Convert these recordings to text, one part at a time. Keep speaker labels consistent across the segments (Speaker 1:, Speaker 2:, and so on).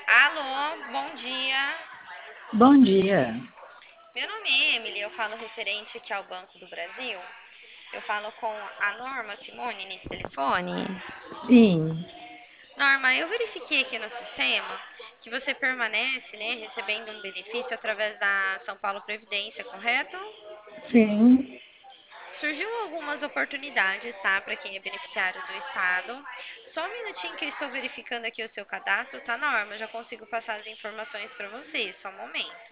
Speaker 1: Alô, bom dia.
Speaker 2: Bom dia.
Speaker 1: Meu nome é Emily, eu falo referente aqui ao Banco do Brasil. Eu falo com a Norma Simone nesse telefone.
Speaker 2: Sim,
Speaker 1: Norma, eu verifiquei aqui no sistema que você permanece, né, recebendo um benefício através da São Paulo Previdência, correto?
Speaker 2: sim.
Speaker 1: Surgiu algumas oportunidades, tá, para quem é beneficiário do Estado. Só um minutinho que eu estou verificando aqui o seu cadastro, tá, Norma? Já consigo passar as informações para você, só um momento.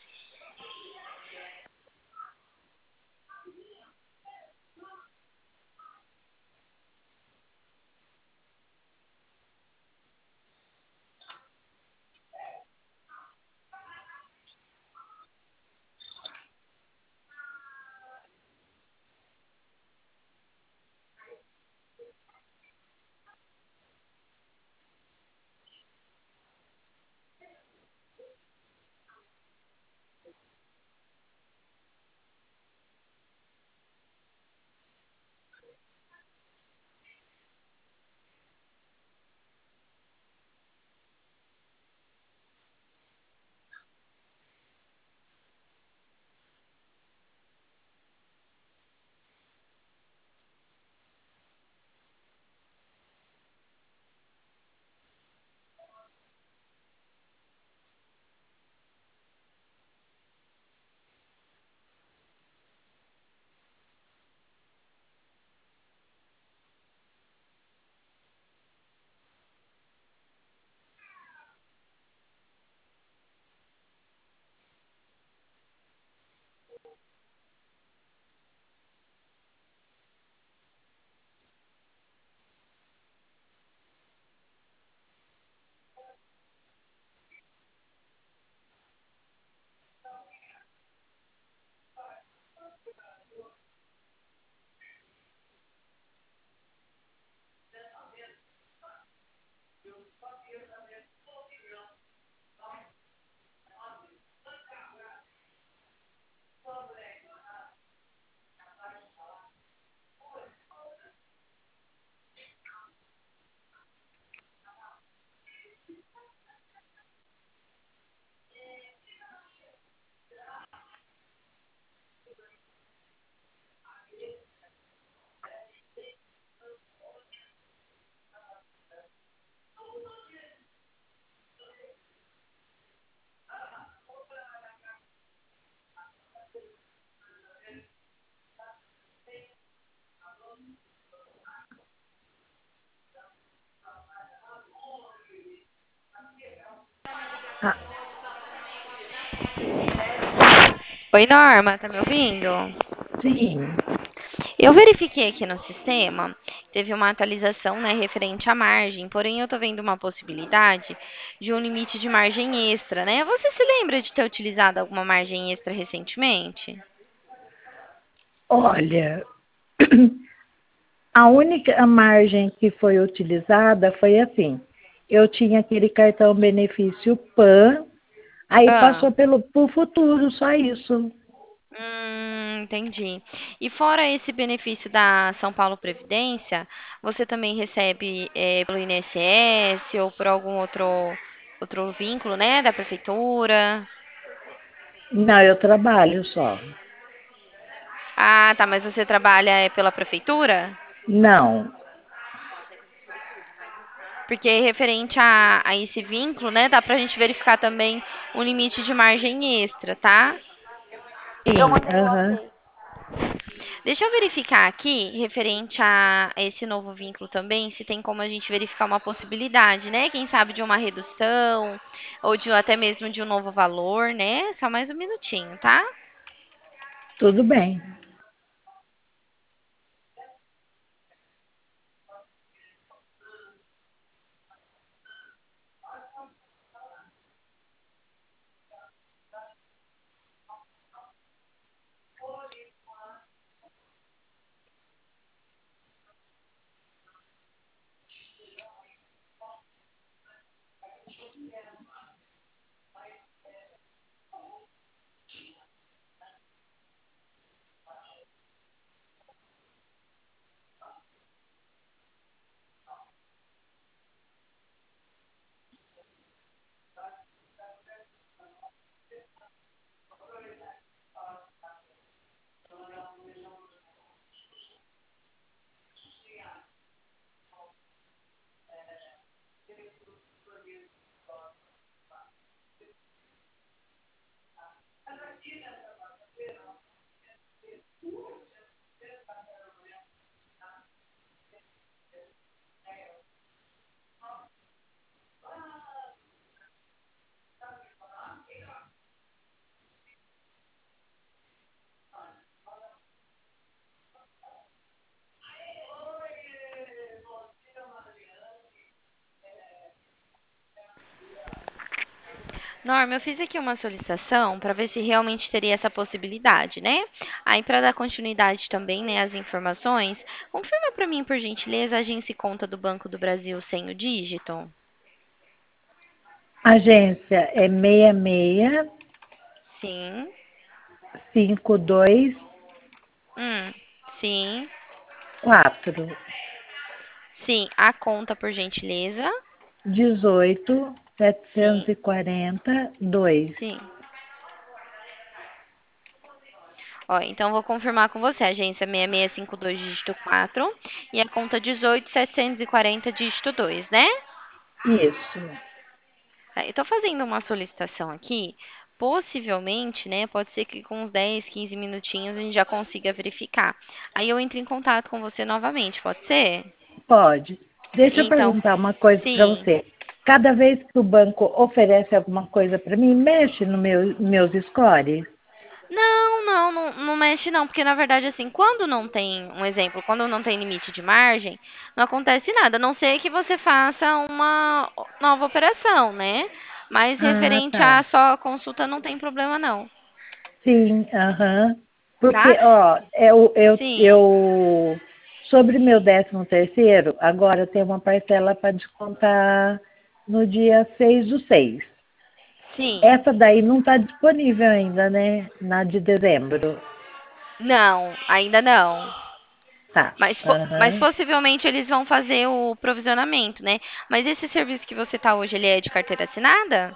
Speaker 2: Ah,
Speaker 1: Oi, Norma, tá me ouvindo?
Speaker 2: sim.
Speaker 1: Eu verifiquei aqui no sistema, teve uma atualização, né, referente à margem, porém eu tô vendo uma possibilidade de um limite de margem extra, né? Você se lembra de ter utilizado alguma margem extra recentemente?
Speaker 2: Olha, a única margem que foi utilizada foi assim. Eu tinha aquele cartão benefício PAN, aí
Speaker 1: Ah,
Speaker 2: passou pro futuro, só isso.
Speaker 1: entendi. E fora esse benefício da São Paulo Previdência, você também recebe pelo INSS ou por algum outro vínculo, né, da prefeitura?
Speaker 2: Não, eu trabalho só.
Speaker 1: Ah, tá, mas você trabalha pela prefeitura?
Speaker 2: Não,
Speaker 1: Porque referente a esse vínculo, né, dá pra gente verificar também o limite de margem extra, tá? Eu
Speaker 2: sim,
Speaker 1: mandei o
Speaker 2: aham.
Speaker 1: update. Deixa eu verificar aqui, referente a esse novo vínculo também, se tem como a gente verificar uma possibilidade, né? Quem sabe de uma redução, ou de até mesmo de um novo valor, né? Só mais um minutinho, tá?
Speaker 2: Tudo bem.
Speaker 1: Norma, eu fiz aqui uma solicitação para ver se realmente teria essa possibilidade, né? Aí, para dar continuidade também, né, às informações, confirma para mim, por gentileza, a agência e conta do Banco do Brasil sem o dígito.
Speaker 2: Agência é 66
Speaker 1: Sim.
Speaker 2: 52
Speaker 1: Sim.
Speaker 2: 4
Speaker 1: Sim. A conta, por gentileza.
Speaker 2: 18
Speaker 1: Sim.
Speaker 2: 740 2.
Speaker 1: Sim. Ó, então vou confirmar com você. Agência 6652, dígito 4 e a conta 18740, dígito 2, né?
Speaker 2: Isso.
Speaker 1: Tá, eu tô fazendo uma solicitação aqui. Possivelmente, né? Pode ser que com uns 10, 15 minutinhos a gente já consiga verificar. Aí eu entro em contato com você novamente, pode ser?
Speaker 2: Pode. Deixa eu
Speaker 1: Então,
Speaker 2: perguntar uma coisa para
Speaker 1: sim.
Speaker 2: você. Cada vez que o banco oferece alguma coisa para mim, mexe no meus scores?
Speaker 1: Não mexe não, porque na verdade, assim, quando não tem, um exemplo, quando não tem limite de margem, não acontece nada, a não ser que você faça uma nova operação, né? Mas
Speaker 2: Ah,
Speaker 1: referente
Speaker 2: tá.
Speaker 1: à só consulta não tem problema não,
Speaker 2: Sim, aham.
Speaker 1: tá?
Speaker 2: Porque, ó,
Speaker 1: Sim,
Speaker 2: sobre meu 13º, agora tem uma parcela para descontar no dia 6/6.
Speaker 1: sim.
Speaker 2: Essa daí não está disponível ainda, né? Na de dezembro.
Speaker 1: Não, ainda não.
Speaker 2: Tá.
Speaker 1: Mas
Speaker 2: Aham.
Speaker 1: possivelmente eles vão fazer o provisionamento, né? Mas esse serviço que você tá hoje, ele é de carteira assinada?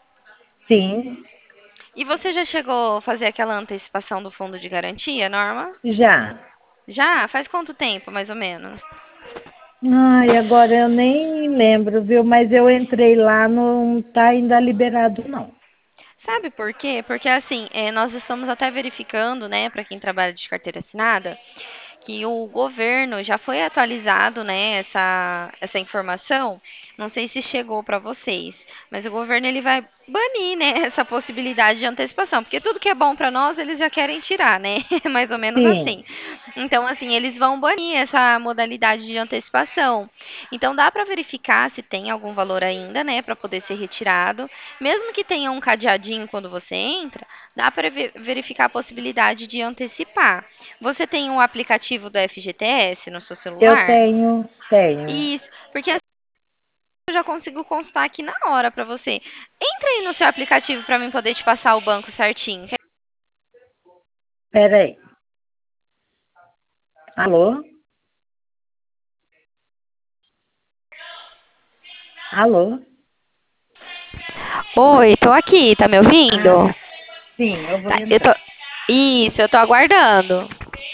Speaker 2: Sim,
Speaker 1: E você já chegou a fazer aquela antecipação do fundo de garantia, Norma?
Speaker 2: já.
Speaker 1: Já? Faz quanto tempo, mais ou menos?
Speaker 2: Ai, agora eu nem lembro, viu? Mas eu entrei lá, não tá ainda liberado, não.
Speaker 1: Sabe por quê? Porque assim, nós estamos até verificando, né, para quem trabalha de carteira assinada, que o governo já foi atualizado, né, essa informação. Não sei se chegou para vocês, mas o governo ele vai banir, né, essa possibilidade de antecipação, porque tudo que é bom para nós eles já querem tirar, né? Mais ou menos
Speaker 2: Sim,
Speaker 1: assim. Então, assim, eles vão banir essa modalidade de antecipação. Então, dá para verificar se tem algum valor ainda, né, para poder ser retirado. Mesmo que tenha um cadeadinho quando você entra, dá para verificar a possibilidade de antecipar. Você tem um aplicativo do FGTS no seu
Speaker 2: eu
Speaker 1: celular?
Speaker 2: tenho.
Speaker 1: Isso, porque assim eu já consigo constar aqui na hora para você. Entra aí no seu aplicativo para mim poder te passar o banco certinho.
Speaker 2: Peraí. Alô? Alô?
Speaker 1: Oi, tô aqui, tá me
Speaker 2: Ah,
Speaker 1: ouvindo?
Speaker 2: tá. Sim, eu vou
Speaker 1: Tá, eu tô.
Speaker 2: entrar.
Speaker 1: Isso, eu tô aguardando.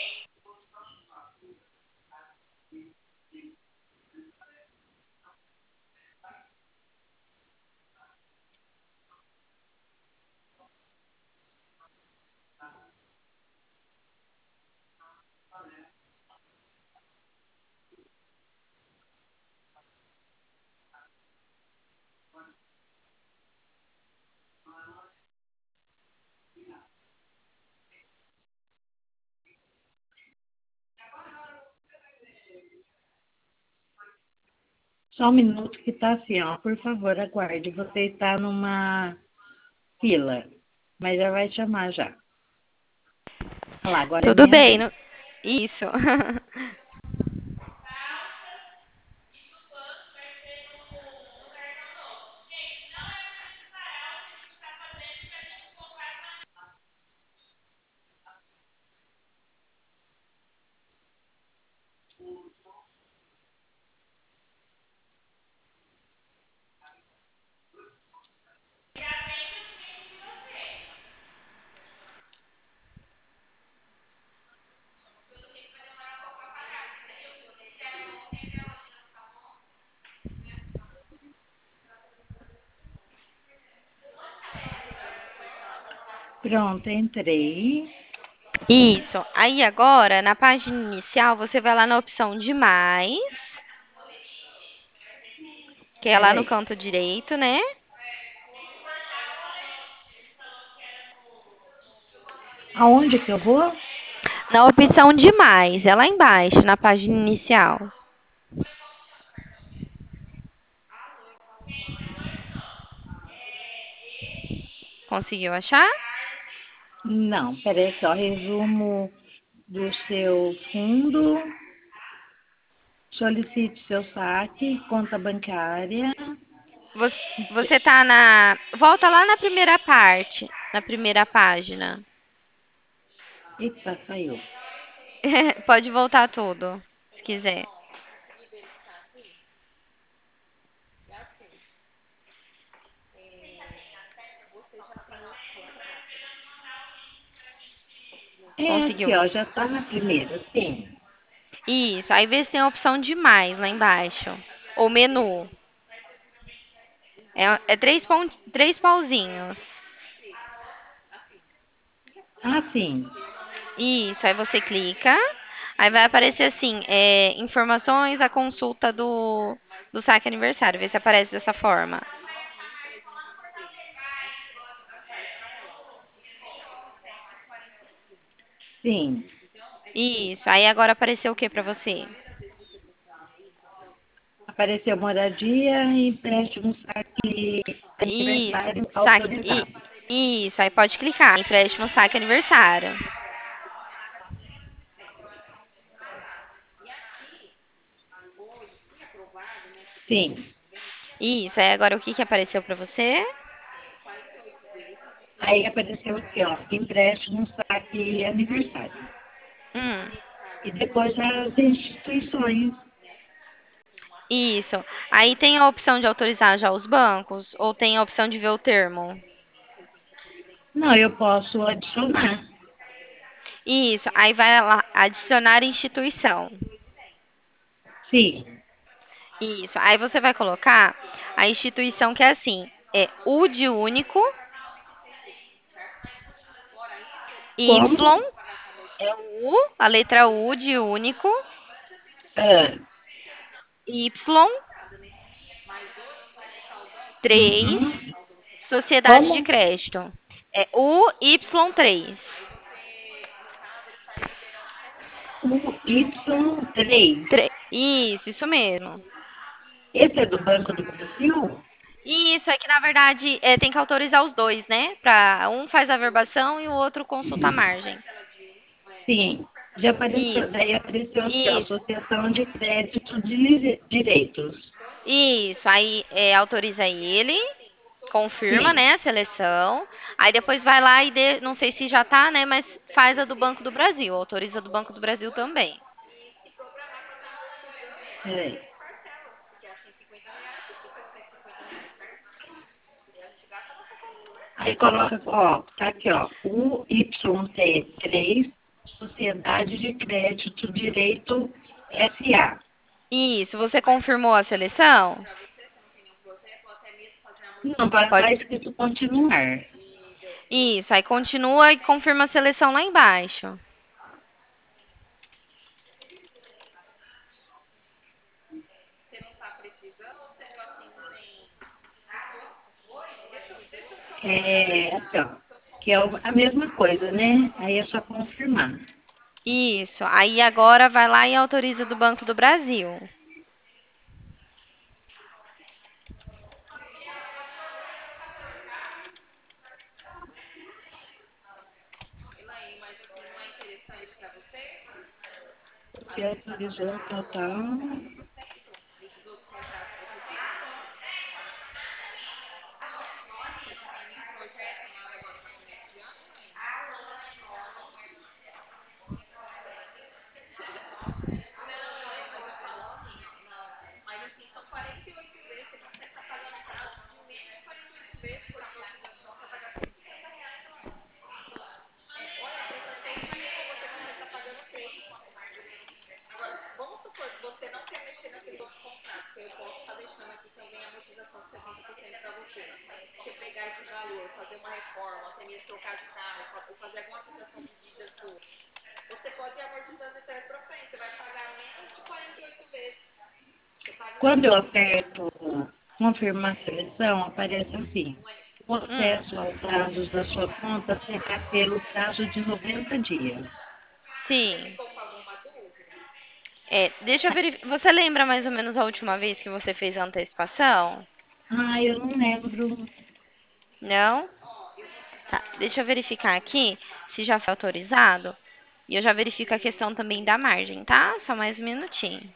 Speaker 2: Só um minuto que tá assim, ó. Por favor, aguarde. Você está numa fila, mas já vai chamar já. Olha lá, agora é
Speaker 1: Tudo
Speaker 2: minha
Speaker 1: bem,
Speaker 2: vez.
Speaker 1: isso.
Speaker 2: Pronto, entrei.
Speaker 1: Isso. Aí agora, na página inicial, você vai lá na opção de mais, que é lá no
Speaker 2: Peraí.
Speaker 1: canto direito, né?
Speaker 2: Aonde que eu vou?
Speaker 1: Na opção de mais, é lá embaixo, na página inicial. Conseguiu achar?
Speaker 2: Não, parece, ó, resumo do seu fundo, solicite seu saque, conta bancária.
Speaker 1: Você tá na. Volta lá na primeira parte, na primeira página.
Speaker 2: Eita, saiu.
Speaker 1: Pode voltar tudo, se quiser.
Speaker 2: É aqui,
Speaker 1: Conseguiu.
Speaker 2: ó, já tá na primeira, sim.
Speaker 1: Isso, aí vê se tem a opção de mais lá embaixo. Ou menu. É três pauzinhos.
Speaker 2: Ah, sim,
Speaker 1: Isso, aí você clica. Aí vai aparecer assim, informações, a consulta do saque aniversário. Vê se aparece dessa forma.
Speaker 2: sim.
Speaker 1: Isso, aí agora apareceu o que pra você?
Speaker 2: Apareceu moradia e empréstimo saque
Speaker 1: Isso,
Speaker 2: aniversário
Speaker 1: saque,
Speaker 2: autorizado.
Speaker 1: isso, aí pode clicar. Empréstimo saque aniversário.
Speaker 2: Sim.
Speaker 1: Isso, aí agora o que que apareceu pra você?
Speaker 2: Aí apareceu aqui, ó, empréstimo saque aniversário.
Speaker 1: Hum,
Speaker 2: E depois as instituições.
Speaker 1: isso. Aí tem a opção de autorizar já os bancos ou tem a opção de ver o termo?
Speaker 2: Não, eu posso adicionar.
Speaker 1: Isso, aí vai lá adicionar instituição.
Speaker 2: Sim.
Speaker 1: Isso, aí você vai colocar a instituição que é assim, é U de único, Y,
Speaker 2: Como?
Speaker 1: é o U, a letra U de único,
Speaker 2: Ah,
Speaker 1: Y,
Speaker 2: uhum.
Speaker 1: 3, sociedade de
Speaker 2: Como?
Speaker 1: crédito. É U, Y, 3.
Speaker 2: O Y3.
Speaker 1: Isso mesmo.
Speaker 2: Esse é do Banco do Brasil?
Speaker 1: Isso é que, na verdade, tem que autorizar os dois, né? Um faz a verbação e o outro consulta a margem.
Speaker 2: Sim. Já apareceu,
Speaker 1: Isso,
Speaker 2: daí apareceu aqui, ó,
Speaker 1: isso,
Speaker 2: Associação de Crédito de Direitos.
Speaker 1: isso. Aí autoriza ele, confirma,
Speaker 2: Sim.
Speaker 1: né, a seleção. Aí depois vai lá e não sei se já tá, né, mas faz a do Banco do Brasil, autoriza do Banco do Brasil também.
Speaker 2: Peraí. Aí coloca, ó, tá aqui, ó, o UYT3, Sociedade de Crédito Direito SA.
Speaker 1: Isso, você confirmou a seleção?
Speaker 2: Não, vai
Speaker 1: Pode.
Speaker 2: estar escrito continuar.
Speaker 1: Isso, aí continua e confirma a seleção lá embaixo.
Speaker 2: É, aqui, ó, que é a mesma coisa, né? Aí é só confirmar.
Speaker 1: Isso, aí agora vai lá e autoriza do Banco do Brasil.
Speaker 2: Você autorizou o total. Quando eu aperto confirmar seleção, aparece assim. O
Speaker 1: Hum,
Speaker 2: acesso aos dados da sua conta será pelo prazo de 90 dias.
Speaker 1: sim. Deixa eu verificar. Você lembra mais ou menos a última vez que você fez a antecipação?
Speaker 2: Ah, eu não lembro.
Speaker 1: Não? Tá, deixa eu verificar aqui se já foi autorizado. E eu já verifico a questão também da margem, tá? Só mais um minutinho.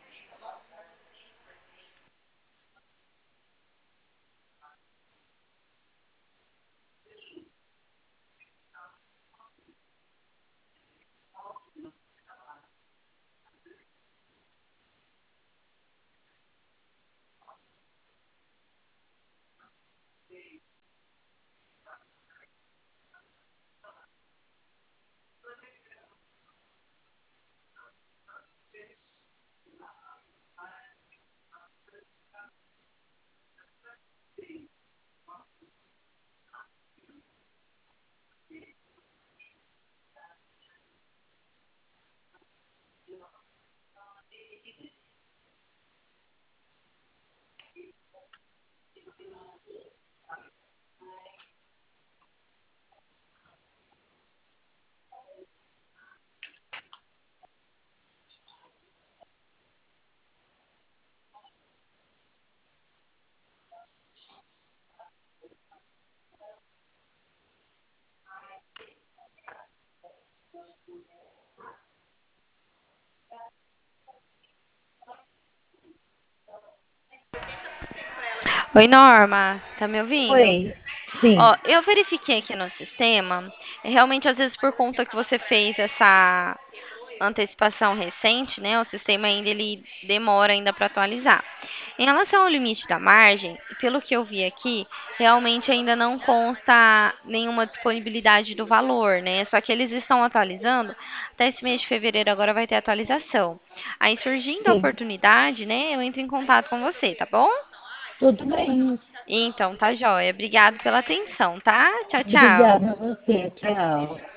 Speaker 1: Oi, Norma, tá me ouvindo?
Speaker 2: Oi, sim,
Speaker 1: Ó, eu verifiquei aqui no sistema, realmente às vezes por conta que você fez essa antecipação recente, né? O sistema ainda ele demora ainda para atualizar. Em relação ao limite da margem, pelo que eu vi aqui, realmente ainda não consta nenhuma disponibilidade do valor, né? Só que eles estão atualizando, até esse mês de fevereiro agora vai ter atualização. Aí surgindo a
Speaker 2: sim.
Speaker 1: oportunidade, né, eu entro em contato com você, tá bom?
Speaker 2: Tudo bem.
Speaker 1: Então, tá joia. Obrigado pela atenção, tá? Tchau, tchau.
Speaker 2: Obrigada a você. Tchau.